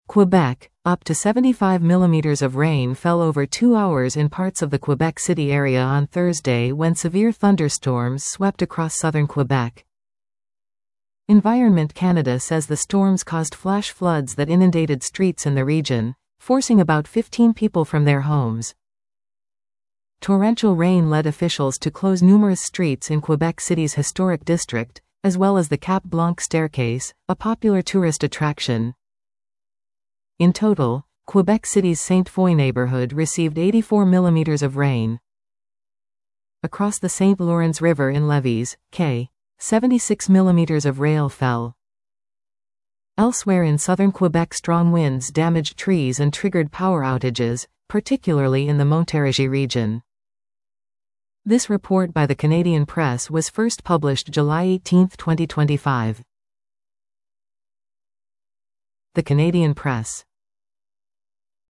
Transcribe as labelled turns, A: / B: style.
A: Quebec, up to 75 millimeters of rain fell over 2 hours in parts of the Quebec City area on Thursday when severe thunderstorms swept across southern Quebec. Environment Canada says the storms caused flash floods that inundated streets in the region, forcing about 15 people from their homes. Torrential rain led officials to close numerous streets in Quebec City's historic district, as well as the Cap Blanc staircase, a popular tourist attraction. In total, Quebec City's Saint Foy neighborhood received 84 millimeters of rain. Across the St. Lawrence River in Lévis, Quay, 76 millimeters of rain fell. Elsewhere in southern Quebec, strong winds damaged trees and triggered power outages, particularly in the Montérégie region. This report by the Canadian Press was first published July 18, 2025. The Canadian Press.